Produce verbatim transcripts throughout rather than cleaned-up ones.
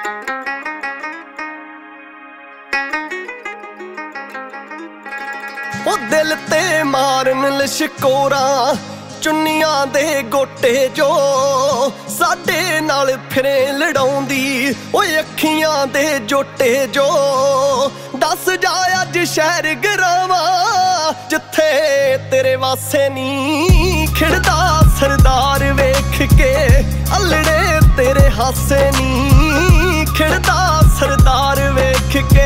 ਉਹ ਦਿਲ ਤੇ ਮਾਰਨ ਲਸ਼ਕੋਰਾਂ ਚੁੰਨੀਆਂ ਦੇ ਗੋਟੇ ਜੋ ਸਾਡੇ ਨਾਲ ਫਿਰੇ ਲੜਾਉਂਦੀ ਓਏ ਅੱਖੀਆਂ ਦੇ ਜੋਟੇ ਜੋ ਦੱਸ ਜਾ ਅੱਜ ਸ਼ਹਿਰ ਗਰਾਵਾਂ ਜਿੱਥੇ ਤੇਰੇ ਵਾਸੇ ਨੀ ਖਿੜਦਾ ਸਰਦਾਰ ਵੇਖ ਕੇ ਅਲੜੇ ਤੇਰੇ ਹਾਸੇ ਨੀ ਖਿੜਦਾ ਸਰਦਾਰ ਵੇਖ ਕੇ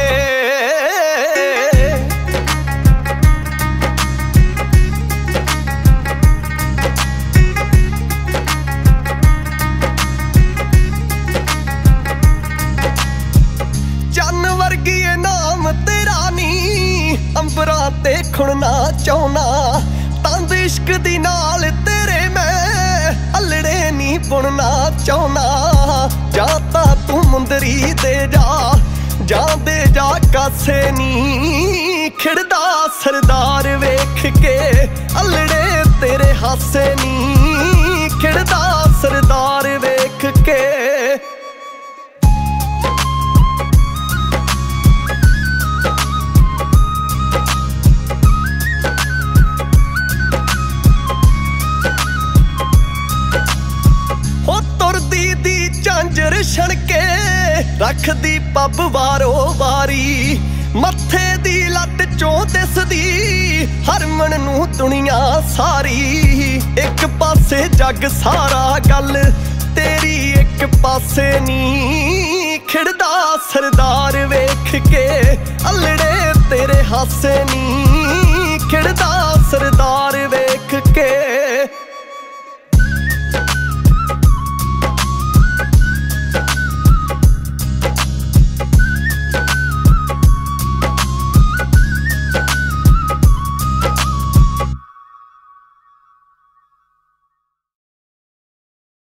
ਵਰਗੀਏ ਨਾਮ ਤੇਰਾ ਨੀ ਅੰਬਰਾਂ ਤੇ ਖੁਣਨਾ ਚਾਹੁੰਨਾ ਤੰਦ ਇਸ਼ਕ ਦੀ ਨਾਲ ਤੇਰੇ ਮੈਂ ਅਲੜੇ ਨੀ ਬੁਣਨਾ ਚਾਹੁੰਨਾ ਜਾਂ ਤਾਂ ਤੂੰ ਮੁੰਦਰੀ ਦੇ ਜਾ ਜਾਂ ਦੇ ਜਾ ਕਾਸੇ ਨੀ ਖਿੜਦਾ ਸਰਦਾਰ ਵੇਖ ਕੇ ਅਲੜੇ ਤੇਰੇ ਹਾਸੇ ਨੀ ਖਿੜਦਾ ਸਰਦਾਰ ਵੇਖ ਕੇ ਝਾਂਜਰ ਛਣਕੇ ਰੱਖਦੀ ਪੱਬ ਵਾਰੋ ਵਾਰੀ ਮੱਥੇ ਦੀ ਲੱਟ ਚੋਂ ਦਿਸਦੀ ਹਰਮਨ ਨੂੰ ਦੁਨੀਆ ਸਾਰੀ ਇੱਕ ਪਾਸੇ ਜੱਗ ਸਾਰਾ ਗੱਲ ਤੇਰੀ ਇੱਕ ਪਾਸੇ ਨੀ ਖਿੜਦਾ ਸਰਦਾਰ ਵੇਖ ਕੇ ਅਲੜੇ ਤੇਰੇ ਹਾਸੇ ਨੀ